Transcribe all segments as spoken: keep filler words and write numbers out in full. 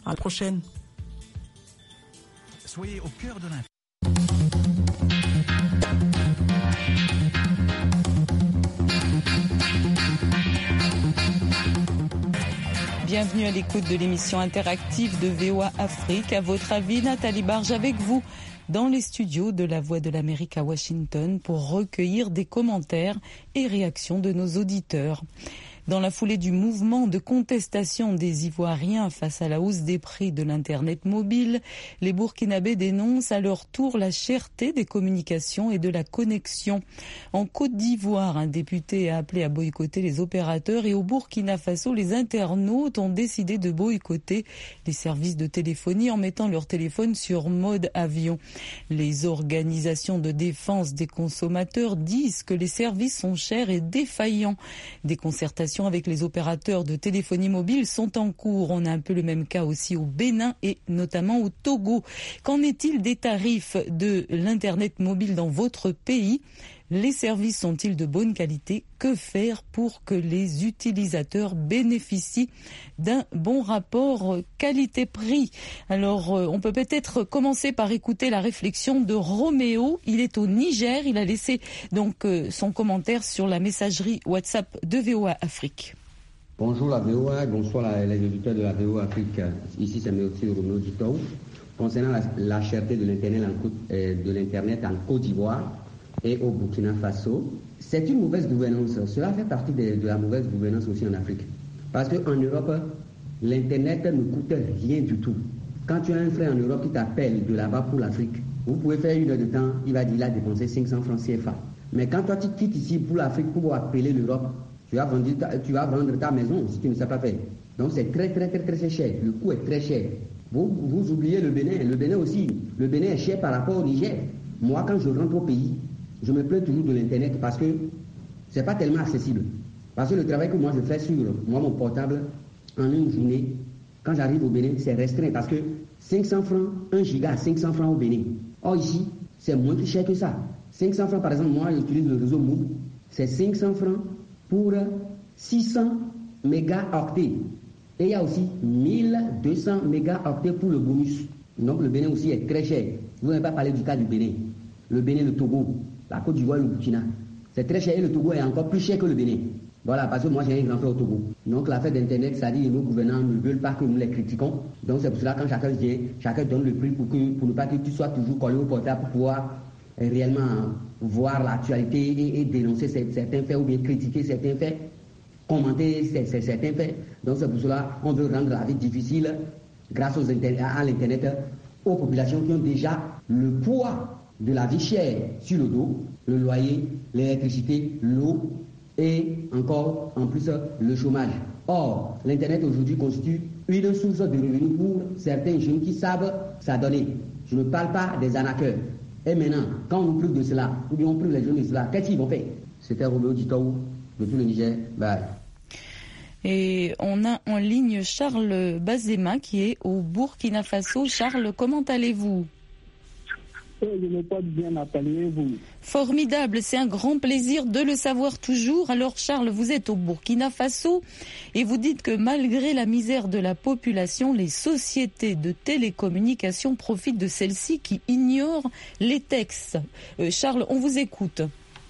À la prochaine. Soyez au cœur de l'info. Bienvenue à l'écoute de l'émission interactive de V O A Afrique. À votre avis, Nathalie Barge avec vous dans les studios de La Voix de l'Amérique à Washington pour recueillir des commentaires et réactions de nos auditeurs. Dans la foulée du mouvement de contestation des Ivoiriens face à la hausse des prix de l'Internet mobile, les Burkinabés dénoncent à leur tour la cherté des communications et de la connexion. En Côte d'Ivoire, un député a appelé à boycotter les opérateurs et au Burkina Faso, les internautes ont décidé de boycotter les services de téléphonie en mettant leur téléphone sur mode avion. Les organisations de défense des consommateurs disent que les services sont chers et défaillants. Des concertations avec les opérateurs de téléphonie mobile sont en cours. On a un peu le même cas aussi au Bénin et notamment au Togo. Qu'en est-il des tarifs de l'Internet mobile dans votre pays ? Les services sont-ils de bonne qualité ? Que faire pour que les utilisateurs bénéficient d'un bon rapport qualité-prix ? Alors, on peut peut-être commencer par écouter la réflexion de Roméo. Il est au Niger. Il a laissé donc son commentaire sur la messagerie WhatsApp de V O A Afrique. Bonjour la V O A, bonsoir les auditeurs de la V O A Afrique. Ici, c'est M. Roméo Dutou. Concernant la, la cherté de l'Internet en, de l'Internet en Côte d'Ivoire et au Burkina Faso, c'est une mauvaise gouvernance. Cela fait partie de, de la mauvaise gouvernance aussi en Afrique. Parce qu'en Europe, l'Internet ne coûte rien du tout. Quand tu as un frère en Europe qui t'appelle de là-bas pour l'Afrique, vous pouvez faire une heure de temps, il va dire il a dépensé cinq cents francs C F A. Mais quand toi tu quittes ici pour l'Afrique pour appeler l'Europe, tu vas, vendre ta, tu vas vendre ta maison si tu ne sais pas faire. Donc c'est très très très très cher. Le coût est très cher. Vous, vous oubliez le Bénin. Le Bénin aussi. Le Bénin est cher par rapport au Niger. Moi, quand je rentre au pays, je me plains toujours de l'Internet parce que c'est pas tellement accessible. Parce que le travail que moi je fais sur moi, mon portable, en une journée, quand j'arrive au Bénin, c'est restreint parce que cinq cents francs, un giga à cinq cents francs au Bénin. Or ici, c'est moins plus cher que ça. cinq cents francs, par exemple, moi j'utilise le réseau Move, c'est cinq cents francs pour six cents mégaoctets. Et il y a aussi mille deux cents mégaoctets pour le bonus. Donc le Bénin aussi est très cher. Vous n'avez pas parlé du cas du Bénin. Le Bénin, le Togo, la Côte d'Ivoire, le Burkina. C'est très cher et le Togo est encore plus cher que le Bénin. Voilà, parce que moi j'ai un grand frère au Togo. Donc l'affaire d'Internet, ça dit que nos gouvernants ne veulent pas que nous les critiquons. Donc c'est pour cela que quand chacun vient, chacun donne le prix pour, que, pour ne pas que tu sois toujours collé au portable pour pouvoir euh, réellement voir l'actualité et, et dénoncer certains faits ou bien critiquer certains faits, commenter certains faits. Donc c'est pour cela qu'on veut rendre la vie difficile grâce aux inter- à l'Internet aux populations qui ont déjà le poids de la vie chère sur le dos, le loyer, l'électricité, l'eau et encore en plus le chômage. Or, l'Internet aujourd'hui constitue une source de revenus pour certains jeunes qui savent s'adonner. Je ne parle pas des arnaqueurs. Et maintenant, quand on nous prive de cela, ou bien on prive les jeunes de cela, qu'est-ce qu'ils vont faire ? C'était Roméo Dutou, depuis le Niger. Bye. Et on a en ligne Charles Bazema qui est au Burkina Faso. Charles, comment allez-vous ? Je me porte bien, Nathalie, vous. Formidable, c'est un grand plaisir de le savoir toujours. Alors Charles, vous êtes au Burkina Faso et vous dites que malgré la misère de la population, les sociétés de télécommunications profitent de celles-ci qui ignorent les textes. Euh, Charles, on vous écoute.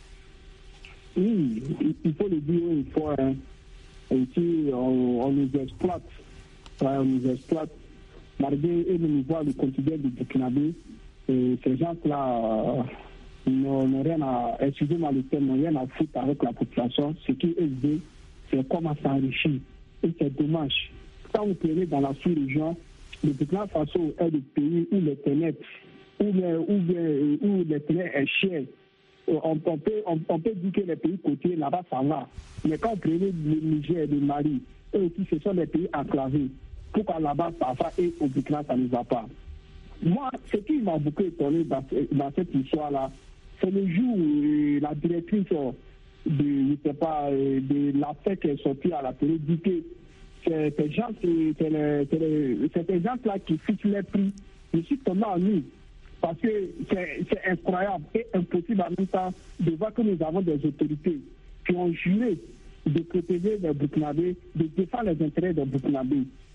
Oui, il faut le dire une fois. Hein. Ici, on, on nous exploite. On nous exploite. Malgré le niveau du quotidien du Burkinabé, et ces gens-là euh, n'ont rien à, excusez-moi le terme, n'ont rien à foutre avec la population. Ce qui est dit, c'est comment s'enrichir. Et c'est dommage. Quand vous prenez dans la sous-région, le Burkina Faso est le pays où l'Internet, où, où, où l'Internet est cher. On, on, peut, on, on peut dire que les pays côtiers, là-bas, ça va. Mais quand vous prenez le Niger et le Mali, eux aussi, ce sont des pays enclavés. Pourquoi là-bas, ça va et au Burkina, ça ne va pas? Moi, ce qui m'a beaucoup étonné dans, dans cette histoire-là, c'est le jour où la directrice de, je sais pas, de l'affaire qui est sortie à la télé dit que c'est ces gens, c'est les, les, ces gens-là qui fixent les prix. Je suis tombé en nous. Parce que c'est, c'est incroyable et impossible en même temps de voir que nous avons des autorités qui ont juré de protéger les Burkinabés, de défendre les intérêts des Burkinabés.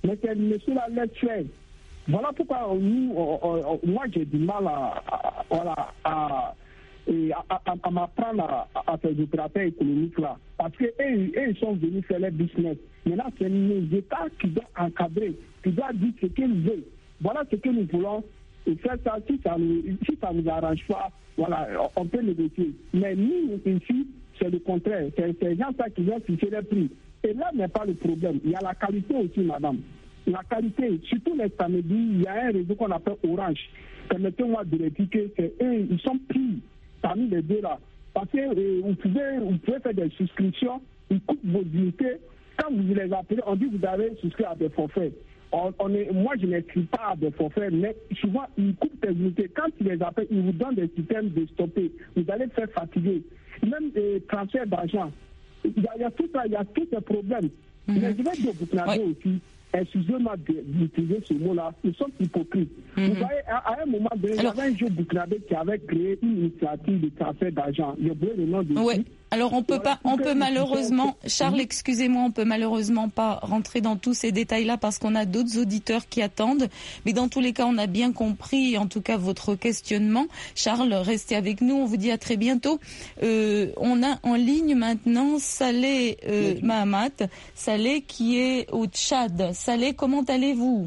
Mais ces messieurs-là laissent faire. Voilà pourquoi nous, on, on, moi j'ai du mal à, à, à, à, à, à, à m'apprendre à, à ces opérateurs économiques-là. Parce qu'eux, ils sont venus faire leur business. Maintenant, c'est les États qui doivent encadrer, qui doivent dire ce qu'ils veulent. Voilà ce que nous voulons. Et faire ça, si ça ne nous, si ça nous arrange pas, voilà, on peut négocier. Mais nous, ici, c'est le contraire. C'est ces gens-là qui vont fixer les prix. Et là n'est pas le problème. Il y a la qualité aussi, madame. La qualité, surtout les samedis, il y a un réseau qu'on appelle Orange. Permettez-moi de l'expliquer, c'est eux, ils sont pris parmi les deux là. Parce que euh, vous, pouvez, vous pouvez faire des souscriptions, ils coupent vos unités. Quand vous les appelez, on dit que vous avez souscrit à des forfaits. On, on est, moi, je n'écris pas à des forfaits, mais souvent, ils coupent des unités. Quand ils les appellent, ils vous donnent des systèmes de stopper. Vous allez faire fatiguer. Même des transferts d'argent. Il y, a, il y a tout ça, il y a tous ces problèmes. Mm-hmm. Mais je vais dire au Burkinabé ouais. aussi, excusez-moi d'utiliser ce mot-là, ils sont hypocrites. Mm-hmm. Vous voyez, à, à un moment donné, il y avait un jeune Burkinabé qui avait créé une initiative de transfert d'argent. Il y a le nom de ouais. Alors on peut pas, on peut malheureusement, Charles, excusez-moi, on peut malheureusement pas rentrer dans tous ces détails-là parce qu'on a d'autres auditeurs qui attendent. Mais dans tous les cas, on a bien compris, en tout cas, votre questionnement. Charles, restez avec nous. On vous dit à très bientôt. Euh, on a en ligne maintenant Saleh euh, Mahamat, Saleh qui est au Tchad. Saleh, comment allez-vous?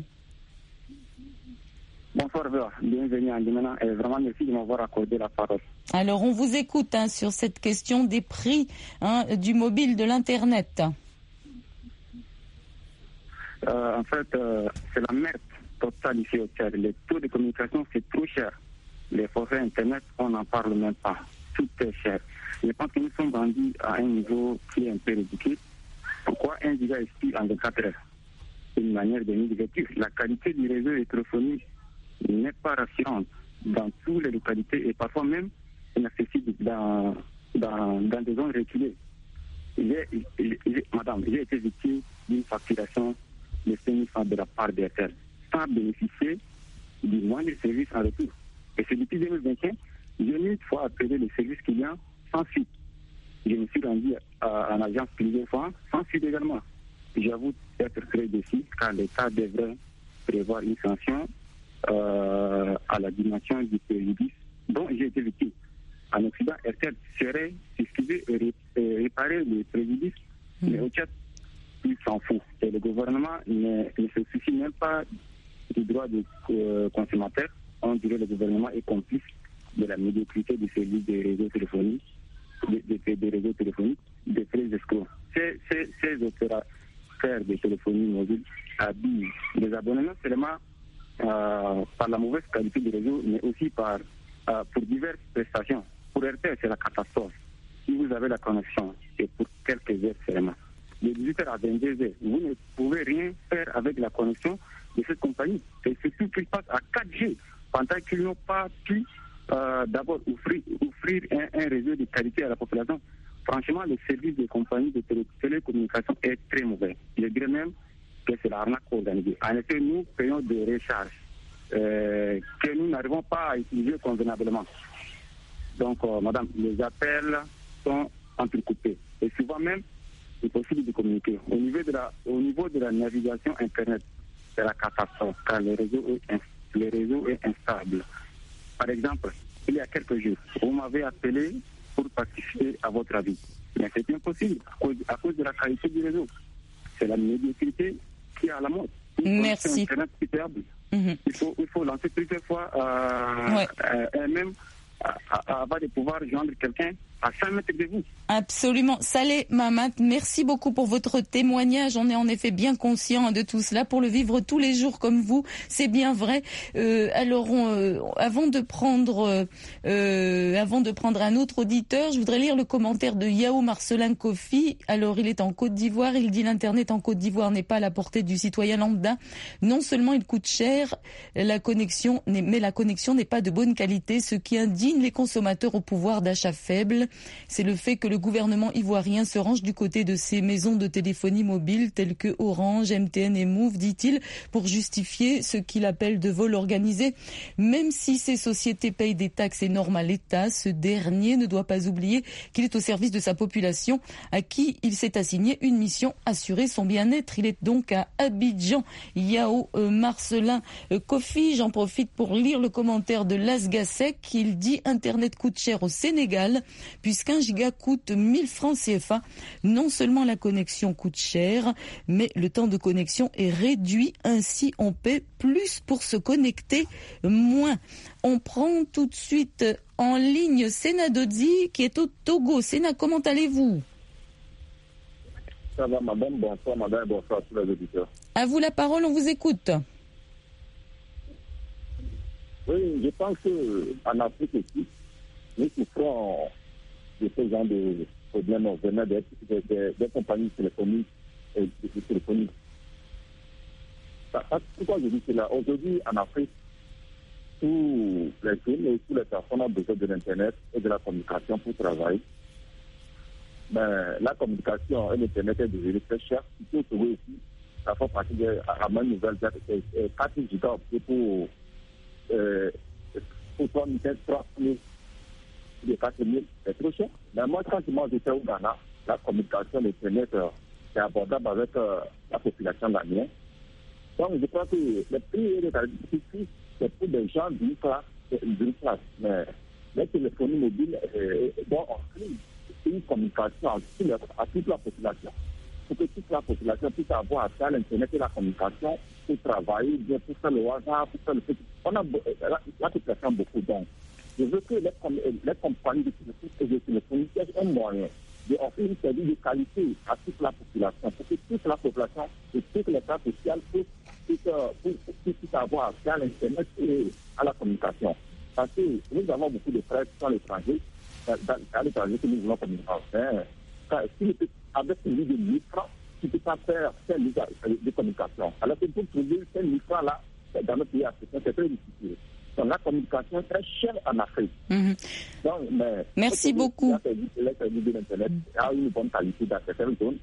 Bonsoir, bienvenue en Dimena et vraiment merci de m'avoir accordé la parole. Alors, on vous écoute hein, sur cette question des prix hein, du mobile, de l'Internet. Euh, en fait, euh, c'est la merde totale ici au Tchad. Les taux de communication, c'est trop cher. Les forfaits Internet, on n'en parle même pas. Tout est cher. Je pense que nous sommes rendus à un niveau qui est un peu ridicule. Pourquoi un giga expire en vingt-quatre heures? C'est une manière de nous divertir. La qualité du réseau électrophonique n'est pas rassurante dans toutes les localités et parfois même inaccessible dans, dans, dans des zones reculées. J'ai, j'ai, madame, j'ai été victime d'une facturation de cinq mille francs de la part d'Airtel sans bénéficier du moindre service en retour. Et c'est depuis deux mille vingt et un, j'ai une fois appelé le service client sans suite. Je me suis rendu à, en agence plusieurs fois sans suite également. J'avoue être très déçu car l'État devrait prévoir une sanction Euh, à la dimension du préjudice dont j'ai été victime. En Occident, Airtel serait susceptible de réparer le préjudice, mmh. mais au Tchad, il s'en fout. Et le gouvernement ne, ne se soucie même pas du droit des euh, consommateurs. On dirait que le gouvernement est complice de la médiocrité du service des réseaux téléphoniques, des, des, des réseaux téléphoniques, des frais escrocs. Ces, ces, ces opérateurs de téléphonie mobile habillent les abonnements seulement Euh, par la mauvaise qualité du réseau, mais aussi par, euh, pour diverses prestations. Pour R T L, c'est la catastrophe. Si vous avez la connexion, c'est pour quelques heures seulement. De dix-huit heures à vingt-deux heures, vous ne pouvez rien faire avec la connexion de cette compagnie. Et surtout qu'ils passent à quatre G, pendant qu'ils n'ont pas pu euh, d'abord offrir, offrir un, un réseau de qualité à la population. Franchement, le service des compagnies de télé- télécommunications est très mauvais. Je dirais même que c'est l'arnaque organisée. En effet, nous payons des recharges euh, que nous n'arrivons pas à utiliser convenablement. Donc, euh, madame, les appels sont entrecoupés. Et souvent même, c'est possible de communiquer. Au niveau de la, au niveau de la navigation Internet, c'est la catastrophe, car le réseau est, le réseau est instable. Par exemple, il y a quelques jours, vous m'avez appelé pour participer à votre avis. Mais c'est impossible à cause, à cause de la qualité du réseau. C'est la médiocrité qui est à la mode. Merci. Internet mm-hmm. il, faut, il faut lancer plusieurs fois euh, ouais. euh, même avant de pouvoir joindre quelqu'un à cinq mètres de vous. Absolument. Saleh Mahamat, merci beaucoup pour votre témoignage. On est en effet bien conscient de tout cela. Pour le vivre tous les jours comme vous, c'est bien vrai. Euh, alors, on, euh, avant de prendre, euh, avant de prendre un autre auditeur, je voudrais lire le commentaire de Yao Marcelin Kofi. Alors, il est en Côte d'Ivoire. Il dit l'internet en Côte d'Ivoire n'est pas à la portée du citoyen lambda. Non seulement il coûte cher, la connexion, mais la connexion n'est pas de bonne qualité, ce qui indigne les consommateurs au pouvoir d'achat faible. Sahel. C'est le fait que le gouvernement ivoirien se range du côté de ces maisons de téléphonie mobile telles que Orange, M T N et Move, dit-il, pour justifier ce qu'il appelle de vol organisé. Même si ces sociétés payent des taxes énormes à l'État, ce dernier ne doit pas oublier qu'il est au service de sa population à qui il s'est assigné une mission, assurer son bien-être. Il est donc à Abidjan. Yao euh, Marcelin euh, Kofi, j'en profite pour lire le commentaire de Lasgasek. Il dit Internet coûte cher au Sénégal puisqu'un giga coûte mille francs C F A. Non seulement la connexion coûte cher, mais le temps de connexion est réduit. Ainsi, on paie plus pour se connecter, moins. On prend tout de suite en ligne Sena Dodzi qui est au Togo. Sena, comment allez-vous? Ça va, madame. Bonsoir, madame. Bonsoir à tous les auditeurs. À vous la parole, on vous écoute. Oui, je pense qu'en Afrique aussi, nous souffrons de ce genre de problèmes venant des, des, des, des compagnies téléphoniques et de téléphoniques. Pourquoi je dis cela? Aujourd'hui, en Afrique, tous les jeunes et tous les personnes ont besoin de l'Internet et de la communication pour travailler. Mais la communication et l'Internet est devenu très cher. Il faut trouver aussi, ça fait partie de la même nouvelle, quatre gigas pour Euh, pour trois mille, de quatre mille, c'est trop cher. Mais moi, quand j'étais au Ghana, la communication, l'Internet, euh, c'est abordable avec euh, la population ghanéenne. Donc, je crois que le prix de la difficulté, c'est pour des gens d'une classe, d'une classe. Mais les téléphonie mobiles euh, doivent offrir une communication à toute, la, à toute la population. Pour que toute la population puisse avoir accès à l'Internet et la communication pour travailler, bien pour faire le hasard, pour faire le fait. On a la, la population beaucoup. Donc, je veux que les, les compagnies de téléphonie aient un moyen d'offrir une service de qualité à toute la population, pour que toute la population et toutes les classes sociales puissent avoir accès à l'Internet et à la communication. Parce que nous avons beaucoup de frères qui sont à l'étranger, à l'étranger que nous voulons communiquer. Avec une ligne de mille francs, tu ne peux pas faire cinq mille de communication. Alors que pour trouver cinq mille francs là, dans notre pays africain, c'est très difficile. Donc la communication est très chère en Afrique. Mm-hmm. Donc, mais, merci beaucoup. Les services de l'Internet a une bonne qualité dans certaines zones.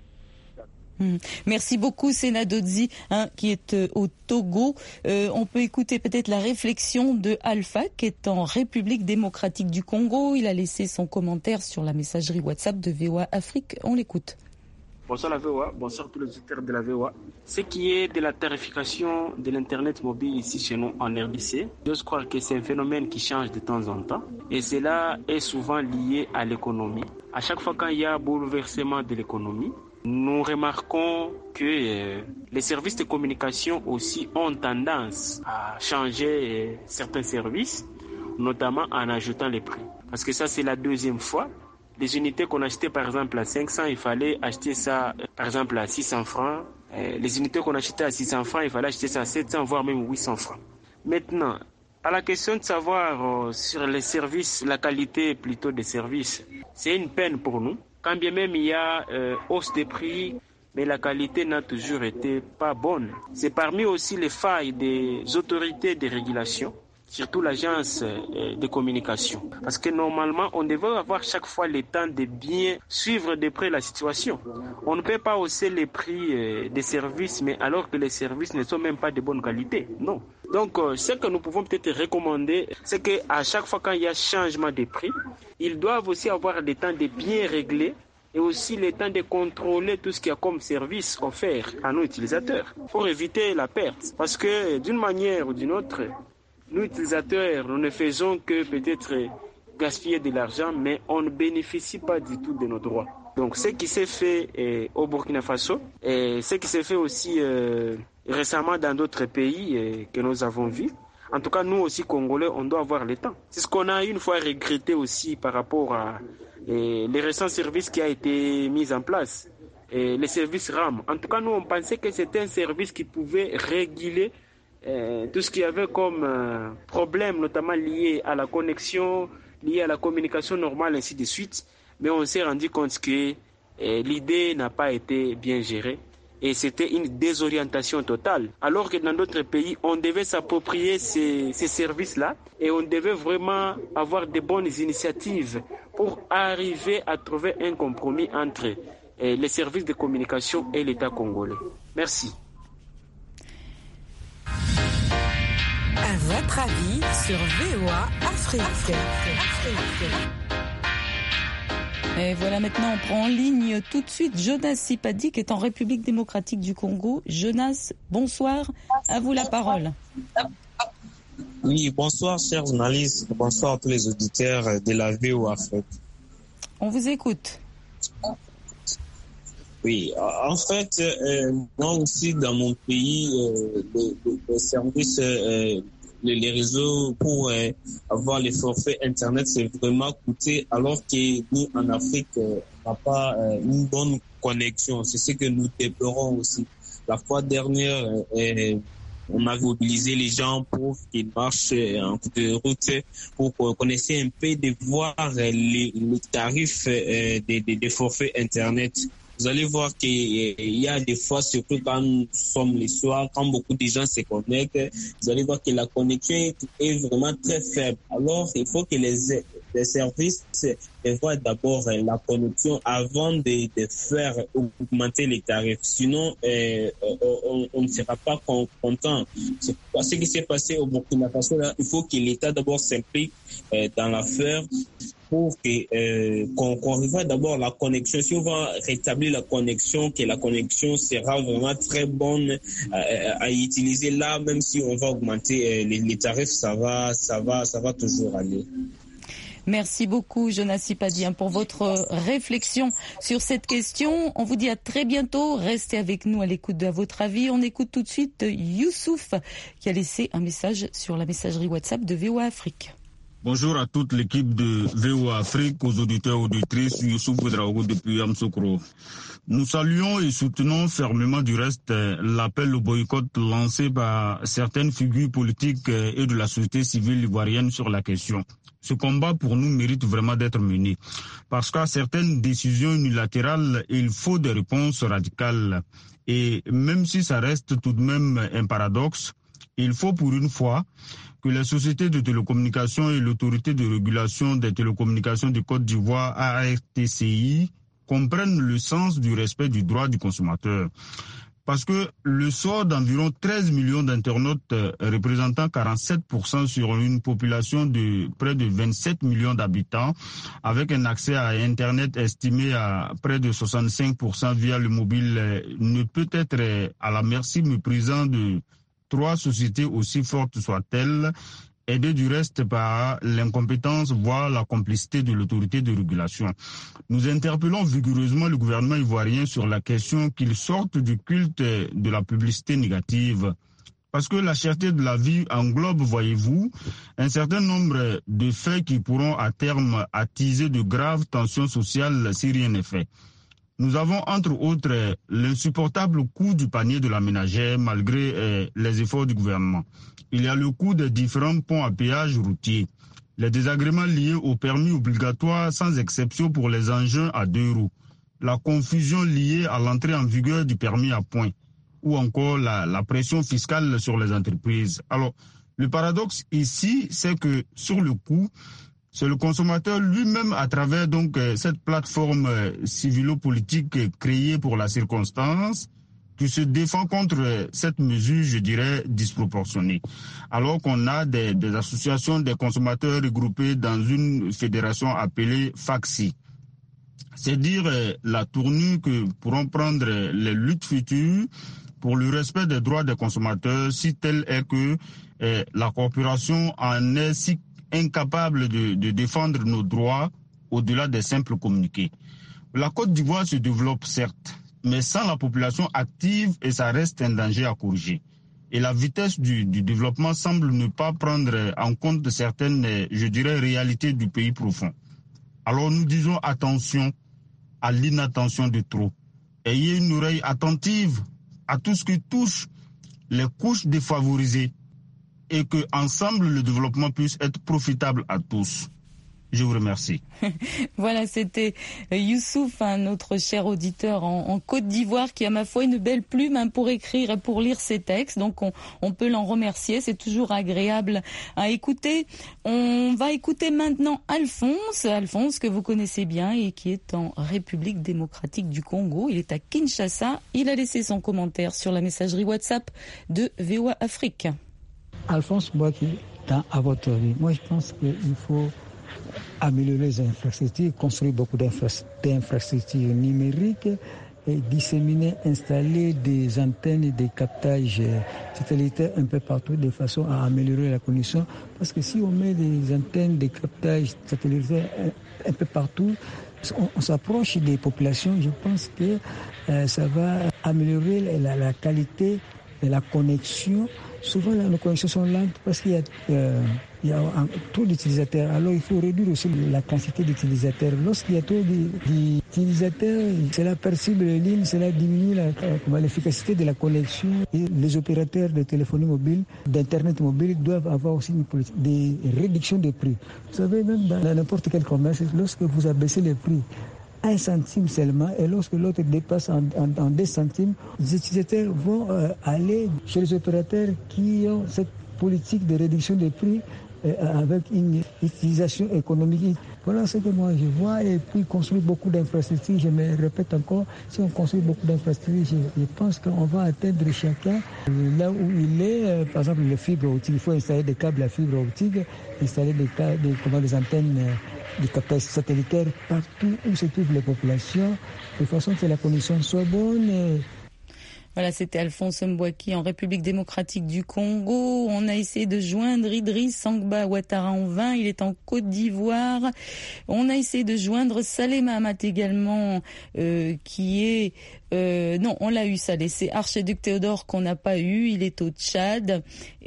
Mmh. Merci beaucoup Sena Dodzi hein, qui est euh, au Togo. Euh, on peut écouter peut-être la réflexion de Alpha qui est en République démocratique du Congo. Il a laissé son commentaire sur la messagerie WhatsApp de V O A Afrique. On l'écoute. Bonsoir la V O A, bonsoir tous les auditeurs de la V O A. Ce qui est de la tarification de l'Internet mobile ici chez nous en R D C, j'ose croire que c'est un phénomène qui change de temps en temps et cela est souvent lié à l'économie. À chaque fois qu'il y a bouleversement de l'économie, nous remarquons que euh, les services de communication aussi ont tendance à changer euh, certains services, notamment en ajoutant les prix. Parce que ça, c'est la deuxième fois. Les unités qu'on achetait par exemple à cinq cents, il fallait acheter ça euh, par exemple à six cents francs. Euh, les unités qu'on achetait à six cents francs, il fallait acheter ça à sept cents, voire même huit cents francs. Maintenant, à la question de savoir euh, sur les services, la qualité plutôt des services, c'est une peine pour nous. Quand bien même il y a euh, hausse des prix, mais la qualité n'a toujours été pas bonne. C'est parmi aussi les failles des autorités de régulation, surtout l'agence euh, de communication. Parce que normalement, on devrait avoir chaque fois le temps de bien suivre de près la situation. On ne peut pas hausser les prix euh, des services, mais alors que les services ne sont même pas de bonne qualité. Non. Donc, euh, ce que nous pouvons peut-être recommander, c'est qu'à chaque fois quand il y a changement de prix, ils doivent aussi avoir le temps de bien régler et aussi le temps de contrôler tout ce qu'il y a comme service offert à nos utilisateurs pour éviter la perte. Parce que d'une manière ou d'une autre, nous utilisateurs, nous ne faisons que peut-être gaspiller de l'argent, mais on ne bénéficie pas du tout de nos droits. Donc ce qui s'est fait eh, au Burkina Faso, et ce qui s'est fait aussi euh, récemment dans d'autres pays eh, que nous avons vus, en tout cas nous aussi Congolais, on doit avoir le temps. C'est ce qu'on a une fois regretté aussi par rapport à eh, les récents services qui a été mis en place, eh, les services R A M. En tout cas nous on pensait que c'était un service qui pouvait réguler eh, tout ce qu'il y avait comme euh, problème, notamment lié à la connexion, lié à la communication normale, ainsi de suite. Mais on s'est rendu compte que eh, l'idée n'a pas été bien gérée et c'était une désorientation totale. Alors que dans d'autres pays, on devait s'approprier ces, ces services-là et on devait vraiment avoir de bonnes initiatives pour arriver à trouver un compromis entre eh, les services de communication et l'État congolais. Merci. À votre avis sur V O A Afrique. Afrique. Et voilà, maintenant on prend en ligne tout de suite Jonas Sipadi qui est en République démocratique du Congo. Jonas, bonsoir, à vous la parole. Oui, bonsoir chers journalistes, bonsoir à tous les auditeurs de la V O A Afrique. On vous écoute. Oui, en fait, euh, moi aussi dans mon pays, euh, les, les services, euh, les, les réseaux pour euh, avoir les forfaits Internet, c'est vraiment coûté, alors que nous en Afrique, euh, on n'a pas euh, une bonne connexion. C'est ce que nous déplorons aussi. La fois dernière, euh, on a mobilisé les gens pour qu'ils marchent en cours de route pour qu'on essaie un peu de voir les, les tarifs euh, des, des, des forfaits Internet. Vous allez voir qu'il y a des fois, surtout quand nous sommes les soirs, quand beaucoup de gens se connectent, vous allez voir que la connexion est vraiment très faible. Alors, il faut que les, les services voient d'abord la connexion avant de, de faire augmenter les tarifs. Sinon, euh, on, on ne sera pas content. C'est ce qui s'est passé au Burkina Faso. Là, il faut que l'État d'abord s'implique euh, dans l'affaire. Pour que, euh, qu'on, qu'on revoie d'abord la connexion. Si on va rétablir la connexion, que la connexion sera vraiment très bonne euh, à utiliser là, même si on va augmenter euh, les, les tarifs, ça va, ça va, ça va toujours aller. Merci beaucoup, Jonas Sipadi, pour votre réflexion sur cette question. On vous dit à très bientôt. Restez avec nous à l'écoute de À votre avis. On écoute tout de suite Youssouf qui a laissé un message sur la messagerie WhatsApp de V O A Afrique. Bonjour à toute l'équipe de V O A Afrique, aux auditeurs et auditrices, Youssouf Boudraogo depuis Yamoussoukro. Nous saluons et soutenons fermement du reste l'appel au boycott lancé par certaines figures politiques et de la société civile ivoirienne sur la question. Ce combat pour nous mérite vraiment d'être mené parce qu'à certaines décisions unilatérales, il faut des réponses radicales. Et même si ça reste tout de même un paradoxe, il faut pour une fois que les sociétés de télécommunications et l'autorité de régulation des télécommunications de Côte d'Ivoire, A R T C I, comprennent le sens du respect du droit du consommateur. Parce que le sort d'environ treize millions d'internautes représentant quarante-sept pour cent sur une population de près de vingt-sept millions d'habitants, avec un accès à Internet estimé à près de soixante-cinq pour cent via le mobile, ne peut être à la merci méprisant de trois sociétés aussi fortes soient-elles, aidées du reste par l'incompétence, voire la complicité de l'autorité de régulation. Nous interpellons vigoureusement le gouvernement ivoirien sur la question qu'il sorte du culte de la publicité négative. Parce que la cherté de la vie englobe, voyez-vous, un certain nombre de faits qui pourront à terme attiser de graves tensions sociales si rien n'est fait. Nous avons entre autres l'insupportable coût du panier de la ménagère malgré euh, les efforts du gouvernement. Il y a le coût des différents ponts à péage routiers, les désagréments liés au permis obligatoire sans exception pour les engins à deux roues, la confusion liée à l'entrée en vigueur du permis à points ou encore la, la pression fiscale sur les entreprises. Alors, le paradoxe ici, c'est que sur le coup, c'est le consommateur lui-même, à travers donc cette plateforme civilo-politique créée pour la circonstance, qui se défend contre cette mesure, je dirais, disproportionnée. Alors qu'on a des, des associations des consommateurs regroupées dans une fédération appelée FACSI. C'est dire la tournure que pourront prendre les luttes futures pour le respect des droits des consommateurs, si tel est que eh, la corporation en est si incapable de, de défendre nos droits au-delà des simples communiqués. La Côte d'Ivoire se développe certes, mais sans la population active et ça reste un danger à corriger. Et la vitesse du, du développement semble ne pas prendre en compte certaines, je dirais, réalités du pays profond. Alors nous disons attention à l'inattention de trop. Ayez une oreille attentive à tout ce qui touche les couches défavorisées et que ensemble le développement puisse être profitable à tous. Je vous remercie. Voilà, c'était Youssouf, un autre cher auditeur en, en Côte d'Ivoire, qui a, ma foi, une belle plume hein, pour écrire et pour lire ses textes. Donc, on, on peut l'en remercier. C'est toujours agréable à écouter. On va écouter maintenant Alphonse. Alphonse, que vous connaissez bien et qui est en République démocratique du Congo. Il est à Kinshasa. Il a laissé son commentaire sur la messagerie WhatsApp de V O A Afrique. Alphonse Mbouaki, à votre avis, moi je pense qu'il faut améliorer les infrastructures, construire beaucoup d'infrastructures numériques et disséminer, installer des antennes et des captages satellitaires un peu partout de façon à améliorer la connexion. Parce que si on met des antennes, des captages satellitaires un, un peu partout, on, on s'approche des populations, je pense que euh, ça va améliorer la, la qualité de la connexion. Souvent, là, nos connexions sont lentes parce qu'il y a, euh, il y a un, trop d'utilisateurs. Alors, il faut réduire aussi la quantité d'utilisateurs. Lorsqu'il y a trop d'utilisateurs, cela perturbe les lignes, cela diminue la, euh, l'efficacité de la connexion. Et les opérateurs de téléphonie mobile, d'Internet mobile, doivent avoir aussi une politique, des réductions de prix. Vous savez, même dans n'importe quel commerce, lorsque vous abaissez les prix, un centime seulement, et lorsque l'autre dépasse en, en, en deux centimes, les utilisateurs vont euh, aller chez les opérateurs qui ont cette politique de réduction des prix euh, avec une utilisation économique. Voilà ce que moi je vois, et puis construire beaucoup d'infrastructures, je me répète encore, si on construit beaucoup d'infrastructures, je, je pense qu'on va atteindre chacun là où il est. Euh, par exemple, les fibres optiques, il faut installer des câbles à fibre optique, installer des, des, comment, des antennes euh, des captages satellitaires partout où se trouvent les populations, de façon que la connexion soit bonne. Et... Voilà, c'était Alphonse Mbouaki en République démocratique du Congo. On a essayé de joindre Idriss Sangba Ouattara en vain. Il est en Côte d'Ivoire. On a essayé de joindre Saleh Mahamat également, euh, qui est... Euh, non, on l'a eu, Saleh. C'est Archiduc Théodore qu'on n'a pas eu. Il est au Tchad.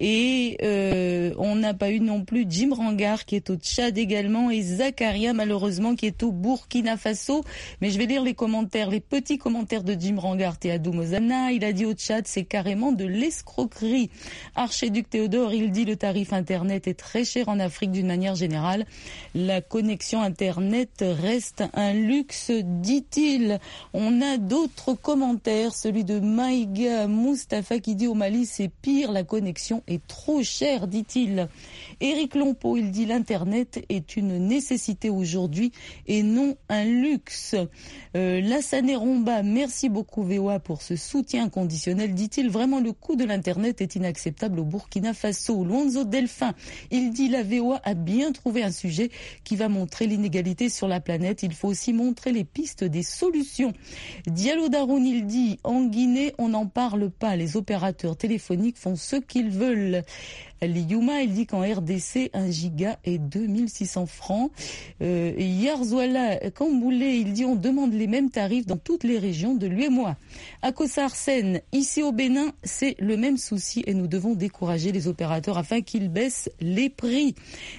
Et euh, on n'a pas eu non plus Jim Rangar, qui est au Tchad également. Et Zakaria, malheureusement, qui est au Burkina Faso. Mais je vais lire les commentaires, les petits commentaires de Jim Rangar, Théadou Mozana. Il a dit au Tchad, c'est carrément de l'escroquerie. Archiduc Théodore, il dit le tarif Internet est très cher en Afrique d'une manière générale. La connexion Internet reste un luxe, dit-il. On a d'autres commentaires, celui de Maïga Mustafa qui dit au Mali, c'est pire, la connexion est trop chère, dit-il. Éric Lompo, il dit l'Internet est une nécessité aujourd'hui et non un luxe. Euh, Lassane Romba, merci beaucoup V O A pour ce soutien conditionnel, dit-il. Vraiment, le coût de l'Internet est inacceptable au Burkina Faso. Luanzo Delphin, il dit la V O A a bien trouvé un sujet qui va montrer l'inégalité sur la planète. Il faut aussi montrer les pistes des solutions. Diallo Daroun, il dit en Guinée, on n'en parle pas. Les opérateurs téléphoniques font ce qu'ils veulent. Liyuma, il dit qu'en R D C, un giga est deux mille six cents francs. Euh, Yarzouala Kamboulé, il dit on demande les mêmes tarifs dans toutes les régions de l'U E M O A. Akosa Arsène, ici au Bénin, c'est le même souci et nous devons décourager les opérateurs afin qu'ils baissent les prix.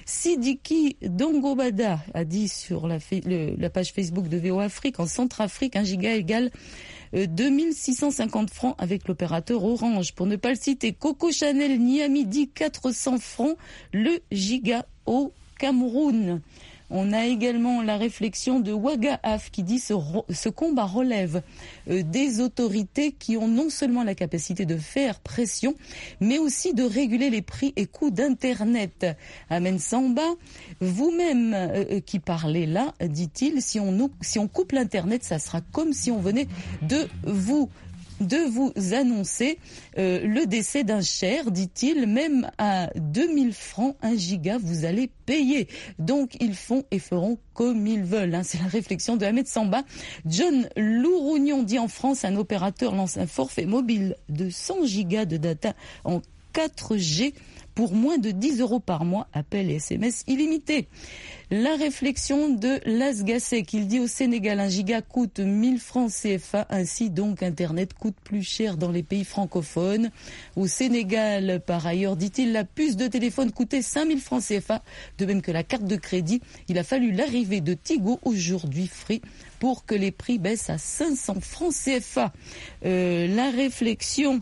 Sidiki Dongobada a dit sur la, le, la page Facebook de V O A Afrique, en Centrafrique, un giga égale deux mille six cent cinquante francs avec l'opérateur Orange. Pour ne pas le citer, Coco Chanel Niami dit quatre cents francs le giga au Cameroun. On a également la réflexion de Wagaaf qui dit ce, ce combat relève euh, des autorités qui ont non seulement la capacité de faire pression, mais aussi de réguler les prix et coûts d'Internet. Amen Samba, vous-même euh, qui parlez là, dit-il, si on, si on coupe l'Internet, ça sera comme si on venait de vous de vous annoncer euh, le décès d'un cher, dit-il, même à deux mille francs, un giga, vous allez payer. Donc, ils font et feront comme ils veulent. Hein. C'est la réflexion de Ahmed Samba. John Lourougnon dit en France, un opérateur lance un forfait mobile de cent gigas de data en quatre G pour moins de dix euros par mois, appel et S M S illimités. La réflexion de Las Gassé, qu'il dit au Sénégal, un giga coûte mille francs C F A, ainsi donc Internet coûte plus cher dans les pays francophones. Au Sénégal, par ailleurs, dit-il, la puce de téléphone coûtait cinq mille francs C F A, de même que la carte de crédit. Il a fallu l'arrivée de Tigo, aujourd'hui Free, pour que les prix baissent à cinq cents francs C F A. Euh, la réflexion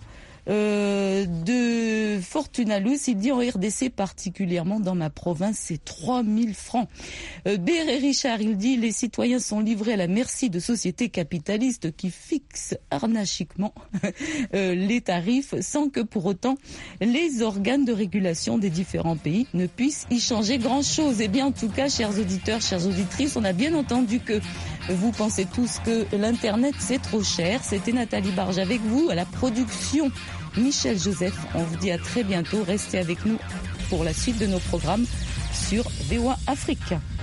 Euh, de Fortunalus, il dit en R D C, particulièrement dans ma province, c'est trois mille francs. Euh, Béré Richard, il dit les citoyens sont livrés à la merci de sociétés capitalistes qui fixent arnachiquement euh, les tarifs sans que pour autant les organes de régulation des différents pays ne puissent y changer grand-chose. Eh bien, en tout cas, chers auditeurs, chères auditrices, on a bien entendu que vous pensez tous que l'Internet, c'est trop cher. C'était Nathalie Barge avec vous à la production. Michel Joseph, on vous dit à très bientôt. Restez avec nous pour la suite de nos programmes sur V O A Afrique.